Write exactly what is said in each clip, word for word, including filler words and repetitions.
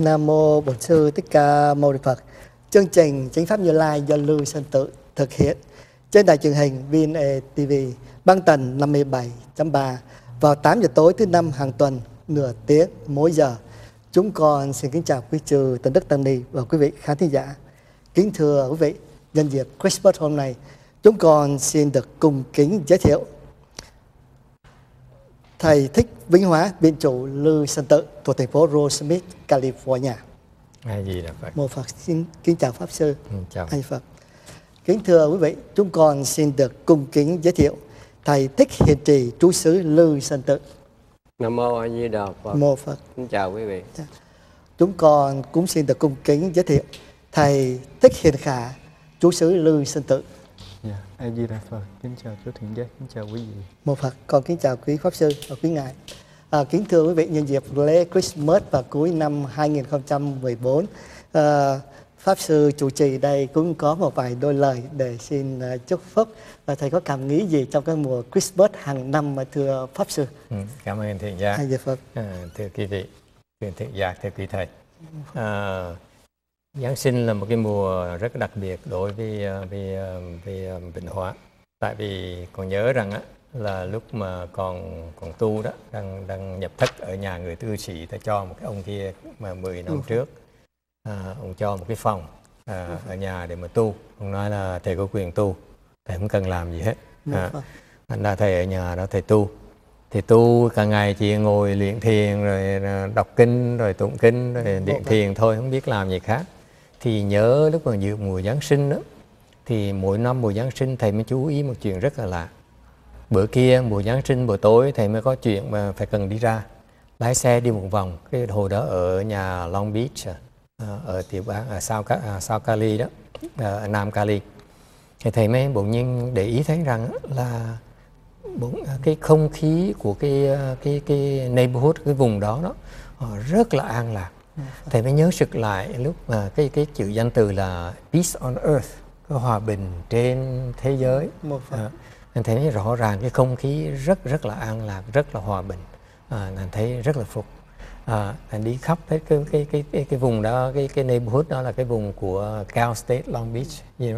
Nam Mô Bổn Sư Thích Ca Mâu Ni Phật. Chương trình Chánh Pháp Như Lai do Lưu Sơn Tự thực hiện trên đài truyền hình vê en a tê vê băng tần năm mươi bảy chấm ba vào tám giờ tối thứ năm hàng tuần, nửa tiếng mỗi giờ. Chúng con xin kính chào quý trừ Tân Đức Tăng Ni và quý vị khán thính giả. Kính thưa quý vị, nhân dịp Christmas hôm nay, chúng con xin được cùng kính giới thiệu Thầy Thích Vĩnh Hóa, Viện chủ Lưu Sơn Tự thuộc thành phố Rosemead, California. A Di Đà Phật. Mô Phật xin kính chào Pháp Sư. Ừ, chào. Anh Phật. Kính thưa quý vị, chúng con xin được cung kính giới thiệu Thầy Thích Hiền Trì, trú xứ Lưu Sơn Tự. Nam Mô A Di Đà Phật. Mô Phật. Xin chào quý vị. Chúng con cũng xin được cung kính giới thiệu Thầy Thích Hiền Khả, trú xứ Lưu Sơn Tự. Dạ, A Di Đà Phật. Kính chào chú Thiện Giác, kính chào quý vị. Mô Phật. Con kính chào quý Pháp Sư và quý Ngài. À, kính thưa quý vị, nhân dịp lễ Christmas vào cuối năm hai nghìn không trăm mười bốn, à, Pháp Sư chủ trì đây cũng có một vài đôi lời để xin uh, chúc phúc. Và Thầy có cảm nghĩ gì trong cái mùa Christmas hàng năm mà thưa Pháp Sư? Ừ, cảm ơn Thiện Giác. Hay Phật. À, thưa quý vị, thưa Thiện Giác, thưa quý Thầy. À, Giáng sinh là một cái mùa rất đặc biệt đối với, với, với Vĩnh Hóa. Tại vì còn nhớ rằng á, là lúc mà còn còn tu đó, đang đang nhập thất ở nhà người tư sĩ, ta cho một cái ông kia mà mười năm trước, à, ông cho một cái phòng à, ở nhà để mà tu. Ông nói là thầy có quyền tu, thầy không cần làm gì hết. À, anh là thầy ở nhà đó thầy tu. Thì tu cả ngày chỉ ngồi luyện thiền rồi đọc kinh rồi tụng kinh rồi luyện thiền thôi, không biết làm gì khác. Thì nhớ lúc mà dự mùa Giáng sinh đó, thì mỗi năm mùa Giáng sinh thầy mới chú ý một chuyện rất là lạ. Bữa kia mùa Giáng sinh buổi tối thầy mới có chuyện mà phải cần đi ra, lái xe đi một vòng. Cái hồi đó ở nhà Long Beach, ở tiểu bang ở South, South Cali đó, ở Nam Cali. Thì thầy mới bỗng nhiên để ý thấy rằng là bỗng cái không khí của cái cái cái neighborhood, cái vùng đó đó rất là an lạc. Thầy mới nhớ sực lại lúc mà cái cái chữ danh từ là peace on earth, cái hòa bình trên thế giới. À, anh thấy rõ ràng cái không khí rất rất là an lạc, rất là hòa bình. À, anh thấy rất là phục. À, anh đi khắp hết cái cái cái cái cái vùng đó, cái cái neighborhood đó là cái vùng của Cal State Long Beach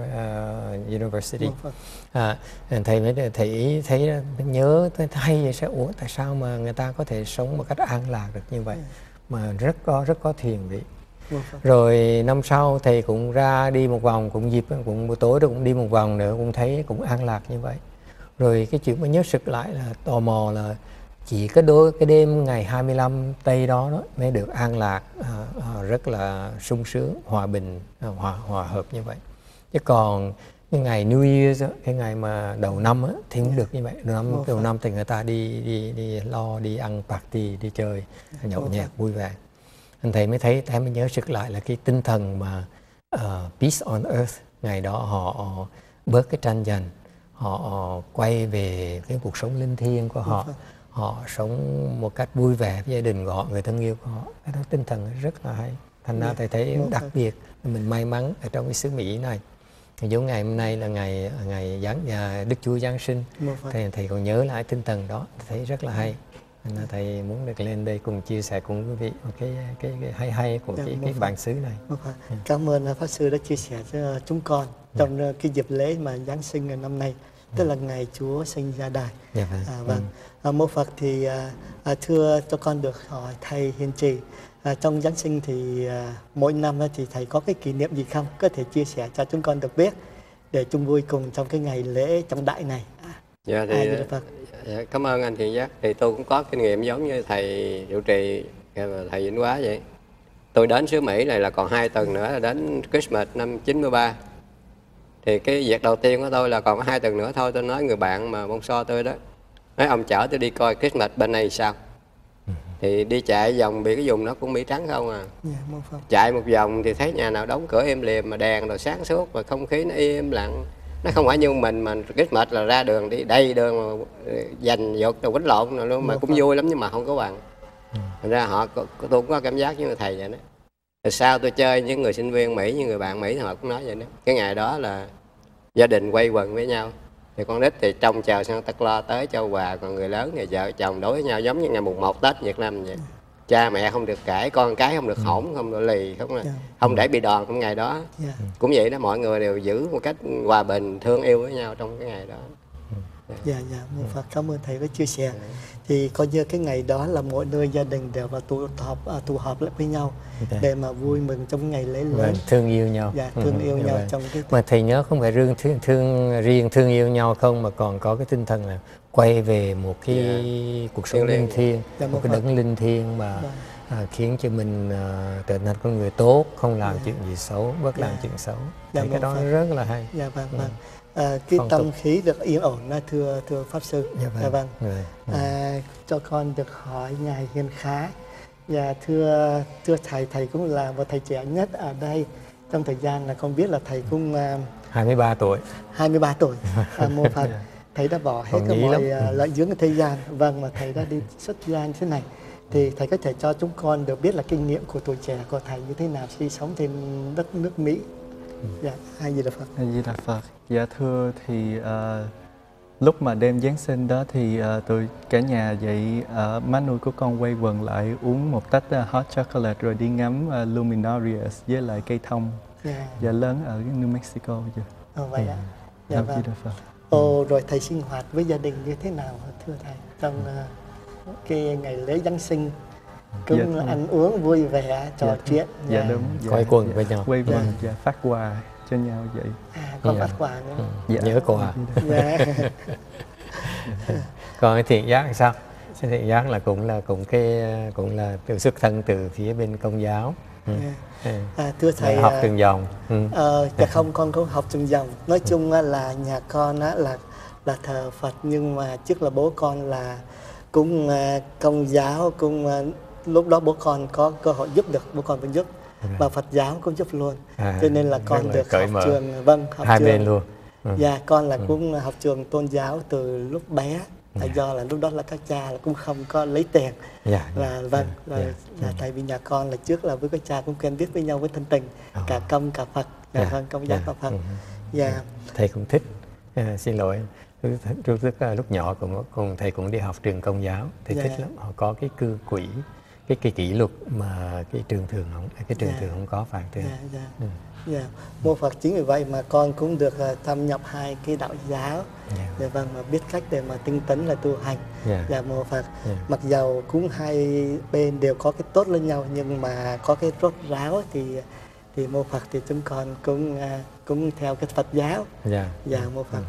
uh, University. À, anh thấy mới thấy thấy nhớ thấy hay vậy, sẽ ủa tại sao mà người ta có thể sống một cách an lạc được như vậy, mà rất có rất có thiền vị. Rồi năm sau thầy cũng ra đi một vòng, cũng dịp cũng buổi tối đó cũng đi một vòng nữa, cũng thấy cũng an lạc như vậy. Rồi cái chuyện mà nhớ sực lại là tò mò là chỉ cái đôi cái đêm ngày hai mươi lăm tây đó, đó mới được an lạc, à, à, rất là sung sướng, hòa bình, à, hòa hòa hợp như vậy. Chứ còn cái ngày New Year, cái ngày mà đầu năm á, thì không được như vậy. Đầu năm, đầu năm thì người ta đi đi đi lo đi ăn party, đi chơi, nhậu nhẹt vui vẻ. Anh thầy mới thấy, thầy mới nhớ sực lại là cái tinh thần mà uh, peace on earth. Ngày đó họ, họ bớt cái tranh giành, họ, họ quay về cái cuộc sống linh thiêng của họ. Họ sống một cách vui vẻ với gia đình của họ, người thân yêu của họ. Cái đó tinh thần rất là hay. Thành ra thầy thấy đặc biệt, mình may mắn ở trong cái xứ Mỹ này. Giống ngày hôm nay là ngày ngày giáng nhà Đức Chúa Giáng sinh, thầy thầy còn nhớ lại tinh thần đó, thấy rất là hay. Nên là thầy muốn được lên đây cùng chia sẻ cùng quý vị một cái cái, cái hay hay của cái cái bản xứ này. Cảm ơn Pháp Sư đã chia sẻ cho chúng con trong cái dịp lễ mà Giáng sinh năm nay, tức là ngày Chúa sinh ra đời. Dạ vâng. À, vâng. À, Mô Phật thì à, thưa cho con được hỏi thầy Hiền Trì, à, trong Giáng sinh thì à, mỗi năm thì thầy có cái kỷ niệm gì không? Có thể chia sẻ cho chúng con được biết để chung vui cùng trong cái ngày lễ trọng đại này. À, dạ thì dạ, cảm ơn anh Thiện Giác. Thì tôi cũng có kinh nghiệm giống như thầy trụ trì, thầy Vĩnh Hóa vậy. Tôi đến xứ Mỹ này là còn hai tuần nữa là đến Christmas năm chín mươi ba. Thì cái việc đầu tiên của tôi là còn có hai tuần nữa thôi. Tôi nói người bạn mà bông so tôi đó, nói ông chở tôi đi coi Christmas bên này sao. Thì đi chạy vòng bị cái vùng đó cũng Mỹ trắng không à. Chạy một vòng thì thấy nhà nào đóng cửa im lìm mà đèn rồi sáng suốt và không khí nó im lặng. Nó không phải như mình mà Christmas là ra đường đi đầy đường mà giành giật rồi quýnh lộn rồi luôn, mà cũng vui lắm nhưng mà không có bằng. Thành ra họ tôi cũng có cảm giác như thầy vậy đó. Rồi sau tôi chơi những người sinh viên Mỹ, những người bạn Mỹ thì họ cũng nói vậy đó. Cái ngày đó là gia đình quây quần với nhau. Thì con nít thì trông chờ Santa Claus tới cho quà, còn người lớn thì vợ chồng đối với nhau giống như ngày mùng một Tết Việt Nam vậy. cha mẹ không được cãi, con cái không được hỗn, không được lì, không Yeah. không để bị đòn trong ngày đó. Yeah. Cũng vậy đó, mọi người đều giữ một cách hòa bình, thương yêu với nhau trong cái ngày đó. Dạ, dạ, mô Phật cảm ơn thầy với chia sẻ. Thì coi như cái ngày đó là mỗi nơi gia đình đều là tụ họp à, tụ họp lại với nhau Dạ. để mà vui mừng trong cái ngày lễ lớn. Vâng, thương yêu nhau. Dạ, thương Ừ, yêu dạ nhau vâng. trong cái Mà thầy nhớ không phải riêng thương, thương riêng thương yêu nhau không, mà còn có cái tinh thần là quay về một cái Dạ. cuộc sống Thiêng liêng. linh thiêng, Dạ, một một cái Phật. đấng linh thiêng mà Vâng. à, khiến cho mình à, trở thành con người tốt, không làm Dạ. chuyện gì xấu, bớt Dạ. làm chuyện xấu. Dạ, Thấy cái một đó Phật. rất là hay. Dạ vâng, Ừ. vâng. À, cái Phong tâm tục. khí được yên ổn đó, thưa thưa pháp sư. Dạ vâng. Dạ vâng. Rồi. Ừ. À, cho con được hỏi ngài Hiền Khá. Dạ thưa thưa thầy, thầy cũng là một thầy trẻ nhất ở đây. Trong thời gian là con biết là thầy cũng à, hai mươi ba tuổi. hai mươi ba tuổi. À, mô Phật. Thầy đã bỏ hết Còn cái nghĩ mọi lắm. à, lợi dưỡng của thế gian. Vâng, mà thầy đã đi xuất gia như thế này. Thì thầy có thể cho chúng con được biết là kinh nghiệm của tuổi trẻ của thầy như thế nào khi sống trên đất nước Mỹ. Dạ, hai gì là Phật. A Di Đà Phật. Dạ thưa thì ờ, lúc mà đêm Giáng sinh đó thì ờ, tụi cả nhà dậy, uh, má nuôi của con quay quần lại uống một tách ờ, hot chocolate rồi đi ngắm uh, Luminarias với lại cây thông. Dạ, Dạ lớn ở New Mexico chưa? Ồ, vậy ạ. Dạ A vâng. Di Đà Phật. Ồ, rồi thầy sinh hoạt với gia đình như thế nào thưa thầy trong uh, cái ngày lễ Giáng sinh, cũng Dạ, ăn uống vui vẻ trò dạ, chuyện. Dạ đúng. Dạ, Quay quần dạ, với nhau. Quay quần, Dạ. dạ, phát quà cho nhau vậy. À, có Dạ. phát quà nữa. Ừ. Dạ. Nhớ quà. Dạ. Còn cái thiện giác thì sao? Cái thiện giác là cũng là cũng cái cũng là từ xuất thân từ phía bên Công giáo. Ừ. Dạ. Ừ. À, thưa thầy, học à, trường dòng. Ừ. Ờ, dạ không, con không học trường dòng. Nói chung á, là nhà con á, là là thờ Phật, nhưng mà trước là bố con là cũng à, Công giáo, cũng à, lúc đó bố con có cơ hội giúp được, bố con vẫn giúp, mà Phật giáo cũng giúp luôn. À, Cho nên là rất con là được cởi học mở. trường, vâng, học Hai trường. bên luôn. Ừ. Dạ, con là cũng học trường tôn giáo từ lúc bé. Là do là lúc đó là các cha là cũng không có lấy tiền. Dạ, Là dạ, vâng, dạ, là, dạ. là tại vì nhà con là trước là với các cha cũng quen biết với nhau với thân tình, Ờ. cả Công cả Phật. Dạ, Dạ, vâng, Công giáo dạ, cả Phật. ừ. Dạ. Thầy cũng thích. À, xin lỗi. Lúc, lúc, lúc, lúc nhỏ cũng, cũng thầy cũng đi học trường Công giáo. Thầy Dạ. thích lắm. Họ có cái cư quỹ, cái cái kỷ luật mà cái trường thường không, cái trường Dạ. thường không có, phải thưa. Dạ, dạ. Ừ. Dạ. Mô Phật, chính vì vậy mà con cũng được uh, thâm nhập hai cái đạo giáo. Dạ. Dạ vâng, mà biết cách để mà tinh tấn là tu hành. Dạ. Dạ, mô Phật. Dạ. Mặc dầu cũng hai bên đều có cái tốt lên nhau, nhưng mà có cái rốt ráo thì thì mô Phật thì chúng con cũng uh, cũng theo cái Phật giáo. Dạ. Dạ, mô Phật.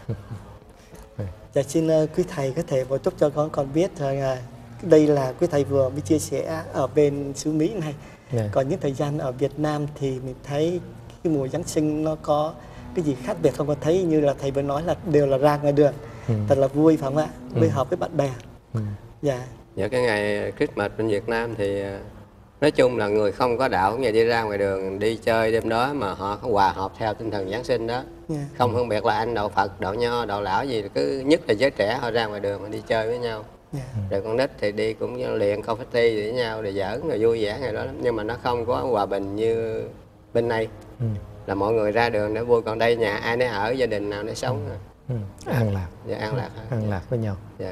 Dạ, xin uh, quý thầy có thể một chút cho con con biết rằng uh, đây là quý thầy vừa mới chia sẻ ở bên xứ Mỹ này. Dạ. Còn những thời gian ở Việt Nam thì mình thấy cái mùa Giáng sinh nó có cái gì khác biệt không? Có thấy như là thầy vừa nói là đều là ra ngoài đường, Ừ. thật là vui phải không ạ? Ừ. Với hợp với bạn bè. Ừ. Dạ, Dạ, cái ngày Christmas bên Việt Nam thì à, nói chung là người không có đạo cũng như đi ra ngoài đường đi chơi đêm đó mà họ có hòa hợp theo tinh thần Giáng sinh đó. dạ, Không phân biệt là anh đạo Phật, đạo Nho, đạo lão gì, cứ nhất là giới trẻ họ ra ngoài đường họ đi chơi với nhau. dạ, Rồi con nít thì đi cũng như luyện confetti với nhau để giỡn rồi vui vẻ ngày đó lắm. Nhưng mà nó không có hòa bình như bên này, Ừ. là mọi người ra đường để vui, còn đây nhà ai nấy ở, gia đình nào nấy sống. Ừ. An lạc. Dạ, an lạc hả? An lạc với nhau. Dạ.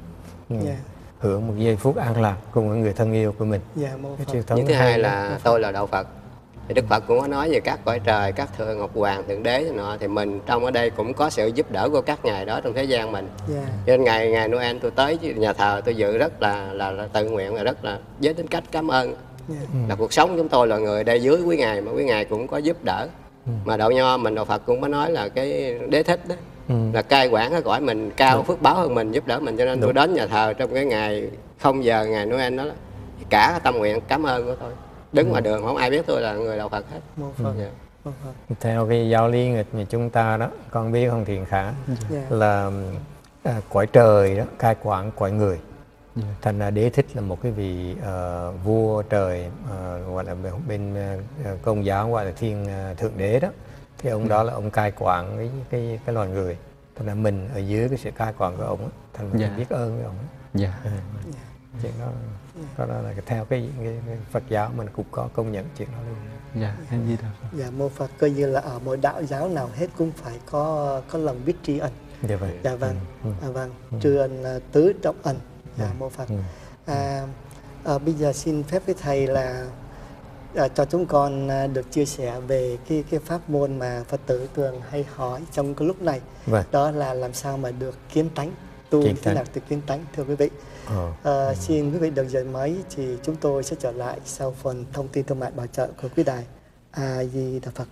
Ừ. dạ, Hưởng một giây phút an lạc cùng với người thân yêu của mình. dạ, mô Cái Phật. truyền thống Những thứ hay hai lắm. là tôi là đạo Phật. Thì Đức Phật cũng có nói về các cõi trời, các thượng Ngọc Hoàng, Thượng Đế nọ, thì mình trong ở đây cũng có sự giúp đỡ của các ngài đó trong thế gian mình. Dạ, Cho nên ngày ngày Noel tôi tới nhà thờ tôi dự rất là là, là tự nguyện, và rất là với tính cách cảm ơn. dạ, Là cuộc sống chúng tôi là người đây dưới quý ngài, mà quý ngài cũng có giúp đỡ. Mà đạo Nho mình, đạo Phật cũng có nói là cái đế thích đó, Ừ. là cai quản cái cõi mình cao phước báo hơn mình, giúp đỡ mình. Cho nên tôi đến nhà thờ trong cái ngày không giờ ngày Noel đó, là cả cái tâm nguyện cảm ơn của tôi. Đứng ngoài đường không ai biết tôi là người đạo Phật hết. mô Phật. Dạ. Mô Phật. Theo cái giáo lý nghịch như chúng ta đó, con biết không Thiện Khả, Dạ, là à, cõi trời đó cai quản cõi người. Dạ. Thành ra đế thích là một cái vị ờ, vua trời, ờ, gọi là bên, bên ờ, Công giáo gọi là thiên ờ, thượng đế đó. Thì ông đó là ông cai quản cái cái cái loài người. Thành ra mình ở dưới cái sự cai quản của ông á, thành mình Dạ. biết ơn với ông á. Dạ. À, chuyện đó, đó là cái- theo cái, cái, cái Phật giáo mình cũng có công nhận chuyện đó luôn. Dạ. A Di Đà Phật. dạ, mô Phật. Coi như là ở mỗi đạo giáo nào hết cũng phải có có lòng biết tri ân. Dạ vậy. Dạ vâng, Ừ. à, vâng, tri ân à, tứ trọng ân. Dạ, mô Phật. Ừ. À, À, bây giờ xin phép với thầy là à, cho chúng con à, được chia sẻ về cái cái pháp môn mà Phật tử thường hay hỏi trong cái lúc này. Vâng. Đó là làm sao mà được kiến tánh, tu Kiến thế tánh. nào được kiến tánh, thưa quý vị. Ờ. À, xin quý vị đừng rời máy, thì chúng tôi sẽ trở lại sau phần thông tin thương mại bảo trợ của quý đài. A Di Đà Phật.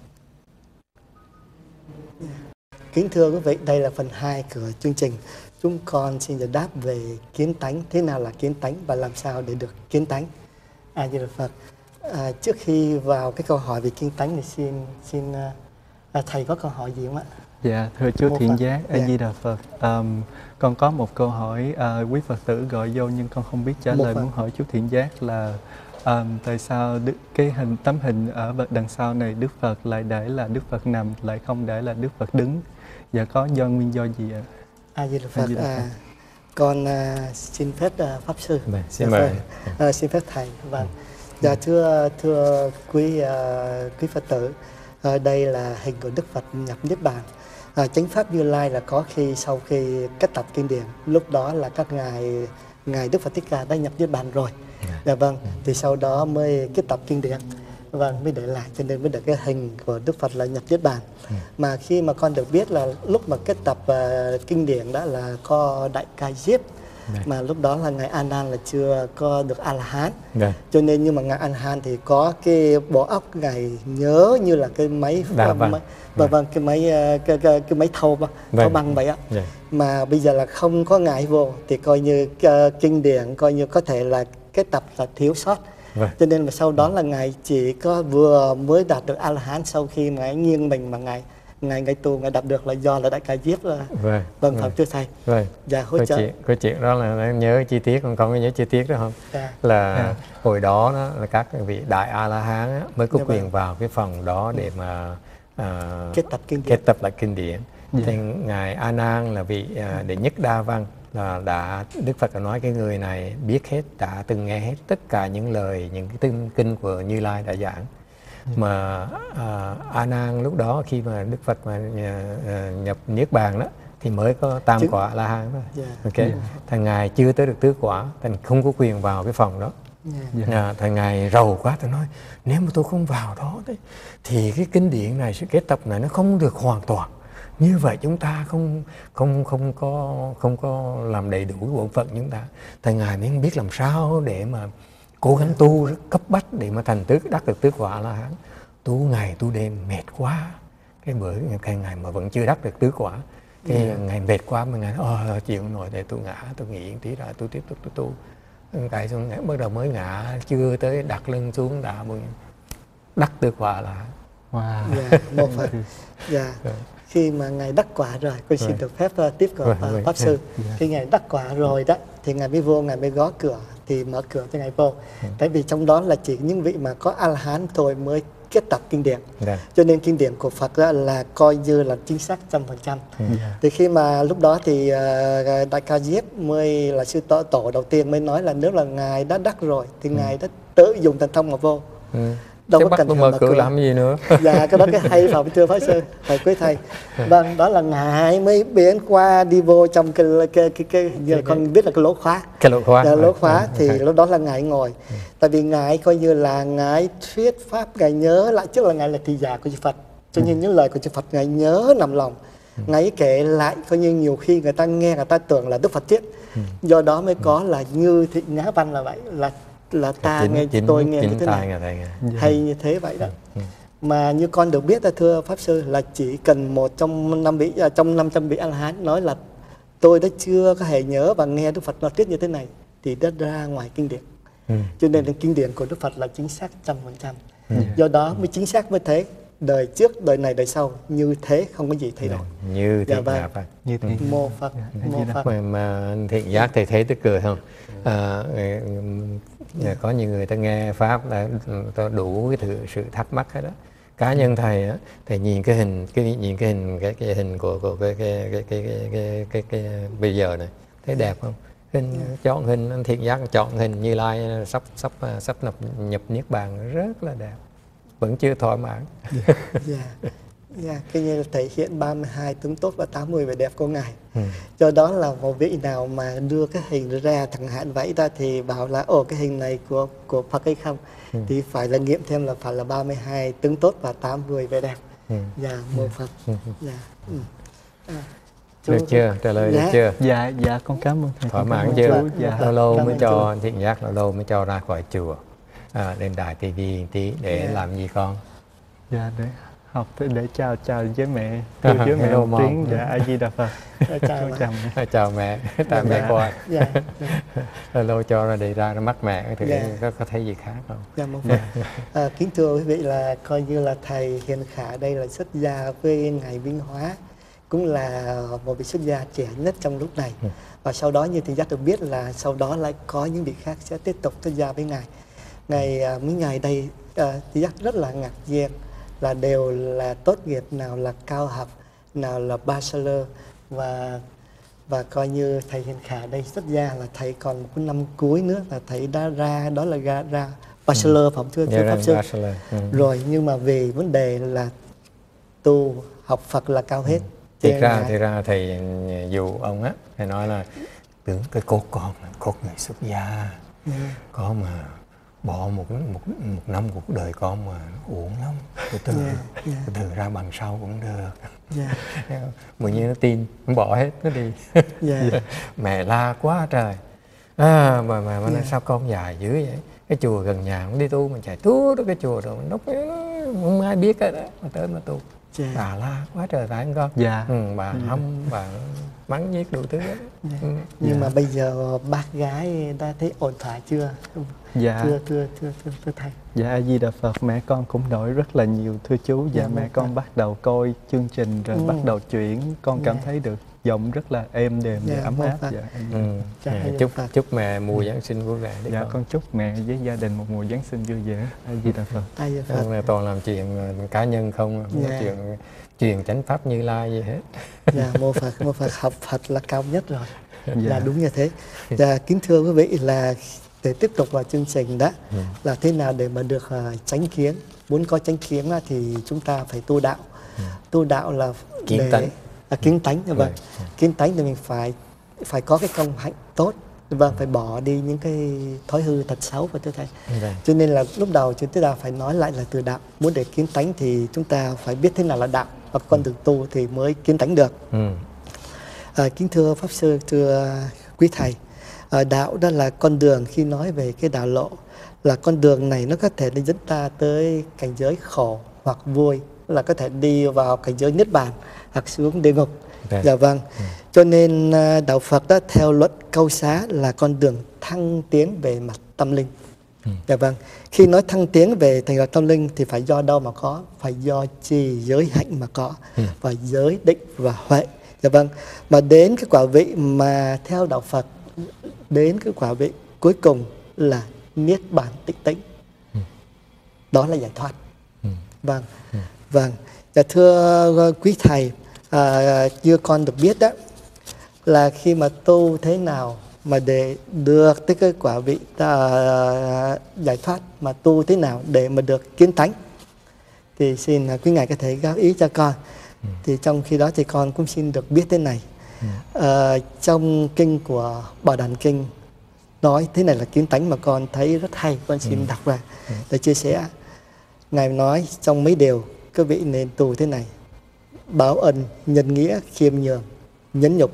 Kính thưa quý vị, đây là phần hai của chương trình. Chúng con xin giải đáp về kiến tánh, thế nào là kiến tánh và làm sao để được kiến tánh. A Di Đà Phật. À, trước khi vào cái câu hỏi về kiến tánh thì xin xin à, thầy có câu hỏi gì không ạ? Dạ, thưa chú Mô Thiện Phật. Giác, A Dạ. Di Đà Phật. Um, con có một câu hỏi uh, quý Phật tử gọi vô nhưng con không biết trả Mô lời, Phật. muốn hỏi chú Thiện Giác là um, tại sao đức, cái hình tấm hình ở bậc đằng sau này Đức Phật lại để là Đức Phật nằm, lại không để là Đức Phật đứng? Dạ, có do nguyên do gì ạ? A Di Đà Phật. Di Đà Phật. À, con à, xin phép à, pháp sư. Vâng, xin Dạ mời. vâng. À, xin phép thầy. Vâng. Dạ thưa thưa quý à, quý Phật tử, à, đây là hình của Đức Phật nhập niết bàn. À, chánh pháp Như Lai là có khi sau khi kết tập kinh điển, lúc đó là các ngài ngài Đức Phật Thích Ca đã nhập niết bàn rồi. Dạ vâng. Thì sau đó mới kết tập kinh điển. Vâng, mới để lại, cho nên mới được cái hình của Đức Phật là nhập niết bàn. Ừ. Mà khi mà con được biết là lúc mà kết tập uh, kinh điển đó là có Đại Ca Diếp, Dạ. mà lúc đó là ngài A Nan là chưa có được A La Hán. Dạ. Cho nên nhưng mà ngài A La Hán thì có cái bộ óc ngài nhớ như là cái máy Dạ, vâng. máy, vâng, vâng, cái máy uh, cái, cái, cái máy thâu thâu Vâng. băng vậy á. Dạ. Mà bây giờ là không có ngài vô thì coi như uh, kinh điển coi như có thể là kết tập là thiếu sót. Vâng. Cho nên mà sau đó là ngài chỉ có vừa mới đạt được A La Hán, sau khi mà ngài nghiêng mình mà ngài ngài ngài tu ngài đạt được là do là Đại Ca Diếp. Vâng, Vâng. vâng Pháp thưa thầy. Vâng. Dạ hỗ Câu trợ. chuyện, câu chuyện đó là em nhớ chi tiết, còn con có nhớ chi tiết đó không? Dạ. Là Dạ. hồi đó, đó là các vị đại A La Hán á, mới có Dạ quyền vâng. vào cái phòng đó để mà à, Kết tập kinh điển. kết tập lại kinh điển. Dạ. Thì ngài A Nan là vị à, đệ nhất đa văn, là đã Đức Phật đã nói cái người này biết hết, đã từng nghe hết tất cả những lời, những cái kinh kinh của Như Lai đã giảng. Mà à, A Nan lúc đó khi mà Đức Phật mà à, à, nhập niết bàn đó thì mới có tam Chứ- quả A La Hán thôi. Dạ. Ok, thằng ngài chưa tới được tứ quả, thành không có quyền vào cái phòng đó. Dạ. Dạ. À, thằng ngài rầu quá, tôi nói nếu mà tôi không vào đó đấy, thì cái kinh điển này, sự kết tập này nó không được hoàn toàn. Như vậy chúng ta không không không có không có làm đầy đủ cái bổn phận chúng ta. Thằng ngài mới không biết làm sao để mà cố gắng tu rất cấp bách để mà thành tứ đắc được tứ quả A La Hán. Tu ngày tu đêm mệt quá. Cái bữa cái ngày mà vẫn chưa đắc được tứ quả. Cái Yeah. ngày mệt quá mà ngài nói ờ chịu không nổi để tôi ngã, tôi nghỉ một tí rồi tôi tiếp tục tôi tu. Cái xong ngã, bắt đầu mới ngã, chưa tới đặt lưng xuống đã bưng đắc tứ quả là Wow. Dạ, một Phật. Dạ. Rồi. Khi mà ngài đắc quả rồi, con xin Rồi. được phép uh, tiếp của Rồi, uh, rồi. Pháp sư. Dạ. Khi ngài đắc quả rồi đó thì ngài mới vô, ngài mới gõ cửa thì mở cửa cho ngài vô. Tại vì trong đó là chỉ những vị mà có A La Hán thôi mới kết tập kinh điển. Dạ. Cho nên kinh điển của Phật đó là coi như là chính xác trăm phần trăm. Dạ. Thì khi mà lúc đó thì uh, Đại Ca Diếp mới là sư tổ, tổ đầu tiên mới nói là nếu là ngài đã đắc rồi thì ngài đã tự dùng thần thông mà vô. Ừ. Đâu Chứ có bắt cần tôi phải mở mở cửa cửa. làm gì nữa. Dạ, cái đó cái hay phải thưa Pháp sư, thầy quý thầy. Vâng, đó là ngài mới biến qua đi vô trong cái cái cái, cái như là con biết là cái lỗ khóa. Cái lỗ khóa. Dạ, lỗ Ừ, khóa ừ, thì ok. lúc đó là ngài ngồi. Tại vì ngài coi như là ngài thuyết pháp, ngài nhớ lại, trước là ngài là thị giả của chư Phật. Cho nên những lời của chư Phật ngài nhớ nằm lòng. Ngài kể lại coi như nhiều khi người ta nghe người ta tưởng là Đức Phật thuyết. Do đó mới có là như thị nhã văn là vậy, là là ta Chính- nghe chính- tôi nghe như chính thế tai này. ngài thầy nghe. Dạ. Hay như thế vậy đó. Ừ. Mà như con được biết là thưa Pháp sư là chỉ cần một trong năm vị à, trong năm trăm vị A La Hán nói là tôi đã chưa có hề nhớ và nghe Đức Phật nói thuyết như thế này thì đã ra ngoài kinh điển. Ừ. Cho nên là kinh điển của Đức Phật là chính xác trăm phần trăm. Do đó mới chính xác với thế, đời trước đời này đời sau như thế, không có gì thay đổi. Như Dạ thế vâng. nào phải. Như thế. Mô Phật, mô Phật. Mà, mà thiện giác thầy thấy tức cười không? À, ừ, có nhiều người ta nghe pháp là ta đủ cái thử, sự thắc mắc hết đó. Cá nhân thầy á, thầy nhìn cái hình cái nhìn cái hình cái cái hình của của cái cái cái cái cái, cái, cái, cái bây giờ này thấy đẹp không? Hình chọn hình thiện giác chọn hình Như Lai sắp sắp sắp nhập nhập niết bàn rất là đẹp, vẫn chưa thỏa mãn. Dạ. Dạ, cái như là thể hiện ba mươi hai tướng tốt và tám mươi vẻ đẹp của Ngài. Ừ. Do đó là một vị nào mà đưa cái hình ra chẳng hạn vậy ra thì bảo là ồ cái hình này của của Phật hay không, Ừ. thì phải là nghiệm thêm là phải là ba mươi hai tướng tốt và tám mươi vẻ đẹp. Ừ. Dạ, mô Phật. Ừ. Dạ. Ừ. À, Được chú- chưa? Trả lời được Dạ. chưa? Dạ, dạ con cảm ơn thầy. Thỏa con cảm mãn ơn chưa? chú. Dạ. Lâu lâu Cảm mới ơn cho thiện giác, lâu lâu mới cho ra khỏi chùa, à, lên đài tivi tí để Dạ. làm gì con? Dạ, để học để chào chào với mẹ, thưa với mẹ Hello, một mom. tiếng. Dạ, A Di Đà Phật. Dạ, chào Con ạ. chào mẹ. Chào mẹ, tại mẹ Dạ. qua. Dạ, dạ, Lâu lâu cho ra để ra mắt mẹ thử Dạ. có, có thấy gì khác không? dạ, mô Phật. À, kính thưa quý vị, là coi như là thầy Hiền Khả đây là xuất gia với ngài Vinh Hóa, cũng là một vị xuất gia trẻ nhất trong lúc này. Ừ. Và sau đó như thì giác được biết là sau đó lại có những vị khác sẽ tiếp tục xuất gia với ngài. Ngày à, mấy ngày đây à, thì giác rất là ngạc nhiên là đều là tốt nghiệp, nào là cao học, nào là bachelor, và và coi như thầy Hiền Khả đây xuất gia là thầy còn một năm cuối nữa là thầy đã ra, đó là ra, ra bachelor, phẩm thưa thưa Dạ, pháp sư. bachelor. Ừ. Rồi nhưng mà về vấn đề là tu học Phật là cao hết. Cho Thì nên ra là- thì ra thầy dù ông á, thầy nói là tưởng cái cốt con là cốt người xuất gia, Ừ. có mà bỏ một một một năm cuộc đời con mà uổng lắm, từ từ Dạ, dạ. từ từ ra bằng sau cũng được. Dạ, Mười nhiên nó tin, nó bỏ hết nó đi. dạ, Mẹ la quá trời, à, mà mà, mà Dạ. sao con dài dữ vậy? Cái chùa gần nhà cũng đi tu, mình chạy tuốt đó cái chùa rồi mình lúc không ai biết cái đó mà tới mà tu. dạ. Bà la quá trời phải không con? Dạ. Ừ, bà hâm, bà mắng nhiếc đủ thứ hết. Dạ. Ừ. Nhưng Dạ. mà bây giờ bác gái đã thấy ổn thỏa chưa? Dạ. Thưa thưa thưa thưa, thưa thầy. Dạ, A Di Đà Phật. Mẹ con cũng đổi rất là nhiều thưa chú. Dạ, Dạ, mẹ vâng. con bắt đầu coi chương trình rồi Ừ. bắt đầu chuyển, con cảm Dạ. thấy được giọng rất là êm đềm Dạ, và ấm vâng, áp. vâng. Dạ, A Di Đà Ừ. Dạ, Ừ. hay chúc Phật. chúc mẹ mùa Giáng sinh vui vẻ đi Dạ, con. con chúc mẹ với gia đình một mùa Giáng sinh vui vẻ. A Di Đà Phật. Ai giờ Phật. Không là toàn làm chuyện ờ, cá nhân không, không có Dạ. chuyện chuyện chánh pháp Như Lai gì hết. Dạ, mô Phật, mô Phật, học Phật là cao nhất rồi. Dạ. Dạ, đúng như thế. Dạ, kính thưa quý vị, là để tiếp tục vào chương trình đó, Ừ. là thế nào để mà được uh, chánh kiến. Muốn có chánh kiến á, thì chúng ta phải tu đạo. Ừ. Tu đạo là Kiến để tánh. à, kiến tánh, vâng. Rồi. Kiến tánh thì mình phải phải có cái công hạnh tốt, vâng, phải bỏ đi những cái thói hư thật xấu, và thưa thầy. Vâng. Cho nên là lúc đầu chúng ta phải nói lại là từ đạo. Muốn để kiến tánh thì chúng ta phải biết thế nào là đạo, và con đường tu thì mới kiến tánh được. Ừ. À, kính thưa Pháp Sư, thưa quý Thầy, à, đạo đó là con đường. Khi nói về cái đạo lộ, là con đường này nó có thể đi dẫn ta tới cảnh giới khổ hoặc vui, là có thể đi vào cảnh giới niết bàn hoặc xuống địa ngục. Dạ. Dạ vâng. Ừ. Cho nên à, đạo Phật đó theo luật câu xá là con đường thăng tiến về mặt tâm linh. Ừ. Dạ vâng. Khi nói thăng tiến về thành lập tâm linh thì phải do đâu mà có? Phải do trì giới hạnh mà có. Ừ. Và giới định và huệ. Dạ vâng. Mà đến cái quả vị mà theo đạo Phật, đến cái quả vị cuối cùng là niết bàn tịch tĩnh. Ừ. Đó là giải thoát. Ừ. Vâng. Ừ. Vâng. Dạ, thưa quý Thầy, à, như con được biết đó, là khi mà tu thế nào mà để được tới cái quả vị à, giải thoát, mà tu thế nào để mà được kiến tánh, thì xin quý ngài có thể góp ý cho con. Ừ. Thì trong khi đó thì con cũng xin được biết thế này. Ừ. À, trong kinh của Bảo Đàn Kinh nói thế này là kiến tánh mà con thấy rất hay, con xin Ừ. đọc ra Ừ. để chia sẻ. Ngài nói trong mấy điều các vị nên tu thế này: báo ân, nhân nghĩa, khiêm nhường, nhẫn nhục.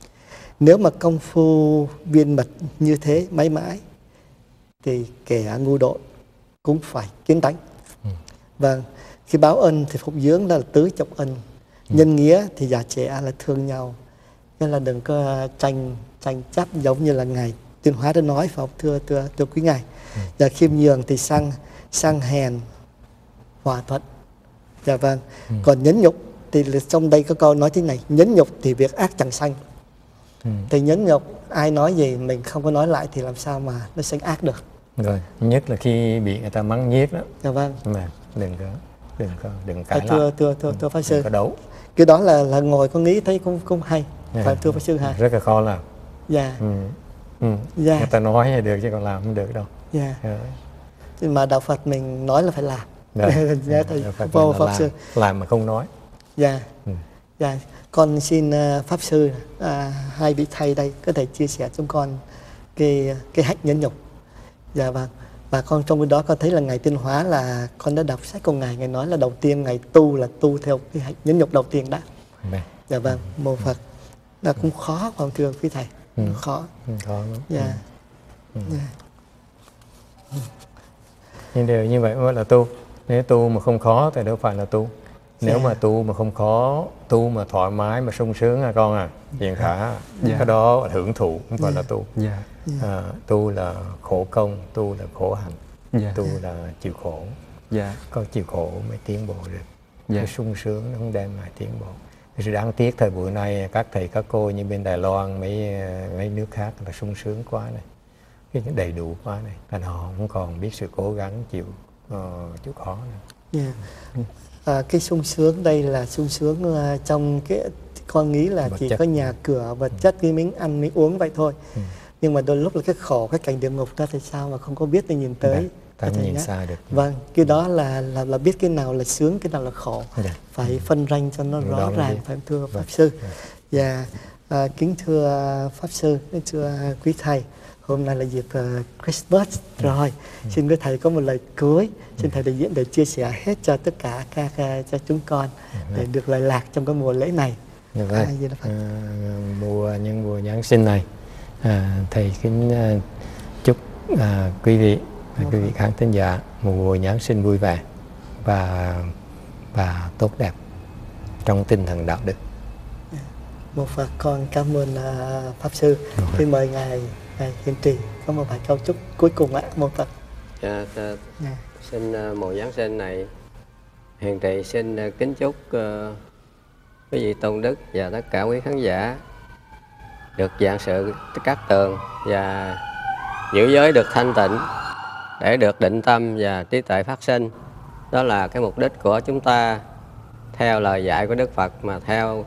Nếu mà công phu viên mật như thế mãi mãi thì kẻ ngu dốt cũng phải kiến tánh. Ừ. Vâng. Khi báo ân thì phục dưỡng là tứ trọng ân. Ừ. Nhân nghĩa thì già trẻ là thương nhau, nên là đừng có tranh tranh chấp giống như là ngài Tuyên Hóa đã nói, phải không thưa thưa thưa quý ngài. Ừ. Và khiêm nhường thì sang sang hèn hòa thuận. Dạ vâng. Ừ. Còn nhẫn nhục thì trong đây có câu nói thế này: nhẫn nhục thì việc ác chẳng sanh. Ừ. Thì nhẫn nhục ai nói gì mình không có nói lại thì làm sao mà nó sanh ác được. Rồi, nhất là khi bị người ta mắng nhiếc đó, Dạ vâng. mà đừng có đừng có đừng À, cãi thưa lại, thưa thưa thưa Pháp Sư, đừng có đấu. cái đó là là ngồi có nghĩ thấy cũng cũng hay. Dạ. Phải thưa Pháp Sư hả? Rất là khó làm. Dạ. Ừ. Ừ. Dạ. Người ta nói thì được chứ còn làm không được đâu. Dạ. Rồi. Nhưng mà đạo Phật mình nói là phải làm. Rồi. Dạ, thầy Rồi, phải- vô phải Pháp làm, Sư. làm mà không nói. Dạ. Ừ. Dạ. Con xin uh, pháp sư, uh, hai vị thầy đây có thể chia sẻ cho con cái cái hạnh nhẫn nhục. Dạ vâng. Và con trong cái đó con thấy là ngày Tiến Hóa là con đã đọc sách của ngài, ngài nói là đầu tiên ngày tu là tu theo cái hạnh nhẫn nhục đầu tiên đã. Amen. Dạ vâng, mô Phật. Là cũng khó không thưa quý thầy? Ừ. Khó. Ừ, khó lắm. Dạ. Ừ. Dạ. Nhưng điều như vậy mới là tu. Nếu tu mà không khó thì đâu phải là tu. Nếu Dạ. mà tu mà không khó, tu mà thoải mái mà sung sướng à con à, Hiền Khả, Dạ. cái đó hưởng thụ không phải là tu. Dạ. À, tu là khổ công, tu là khổ hạnh, Dạ. tu là chịu khổ. Dạ. Có chịu khổ mới tiến bộ được. Dạ. Cái sung sướng nó không đem lại tiến bộ. Cái sự đáng tiếc thời buổi này các thầy các cô như bên Đài Loan, mấy mấy nước khác là sung sướng quá này, cái đầy đủ quá này, thành họ không còn biết sự cố gắng chịu uh, chịu khó nữa. Yeah. À, cái sung sướng đây là sung sướng uh, trong cái con nghĩ là Vật chỉ chất. có nhà cửa vật chất, cái miếng ăn miếng uống vậy thôi. Ừ. Nhưng mà đôi lúc là cái khổ, cái cảnh địa ngục ta thì sao mà không có biết để nhìn tới. Ta Có thể nhìn nhá. xa được. Vâng, cái đó là là là biết cái nào là sướng, cái nào là khổ. Dạ. Phải phân ranh cho nó Điều rõ đó mới ràng, biết. phải thưa Vâng. pháp sư. Vâng. Và à, kính thưa pháp sư, kính thưa quý thầy, hôm nay là dịp uh, Christmas rồi. Ừ. Xin quý thầy có một lời cuối, xin thầy đại diện để chia sẻ hết cho tất cả các uh, cho chúng con để được lời lạc trong cái mùa lễ này. Dạ vâng. À, vậy là phải. À, mùa nhân mùa Giáng sinh này, à, thầy kính à, chúc à, quý vị, à, quý vị khán thính giả một mùa Giáng sinh vui vẻ và và tốt đẹp trong tinh thần đạo đức. Một Phật, con cảm ơn uh, pháp sư. Xin mời ngài ngài hiển trì có một vài câu chúc cuối cùng ạ. Một Phật. Dạ, dạ, Dạ. xin uh, mùa Giáng sinh này hiền trì xin uh, kính chúc uh, quý vị tôn đức và tất cả quý khán giả được vạn sự cát tường và giữ giới được thanh tịnh để được định tâm và trí tuệ phát sinh. Đó là cái mục đích của chúng ta theo lời dạy của Đức Phật, mà theo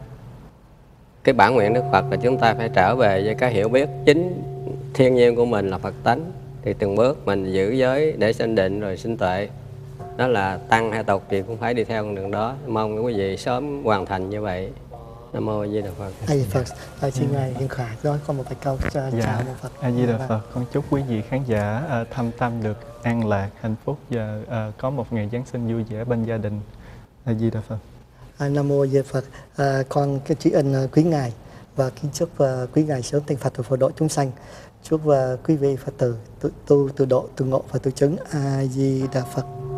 cái bản nguyện Đức Phật là chúng ta phải trở về với cái hiểu biết chính thiên nhiên của mình là Phật tánh. Thì từng bước mình giữ giới để sinh định rồi sinh tuệ. Đó là tăng hay tục gì cũng phải đi theo con đường đó. Mong quý vị sớm hoàn thành như vậy. Nam mô A Di Đà Phật. A Di Đà Phật. À, xin ngài Hiền Khả nói con một vài câu uh, Dạ. chào một Phật. A Di Đà Vâng. Phật. Con chúc quý vị khán giả uh, thâm tâm được an lạc, hạnh phúc và uh, có một ngày Giáng sinh vui vẻ bên gia đình. A Di Đà Phật. À, Nam mô A Di Đà Phật. À, con cái tri ân uh, quý ngài và kính chúc uh, quý ngài sớm thành Phật và phổ độ chúng sanh. Chúc uh, quý vị Phật tử tu tu tự độ tự ngộ và tự chứng. A Di Đà Phật.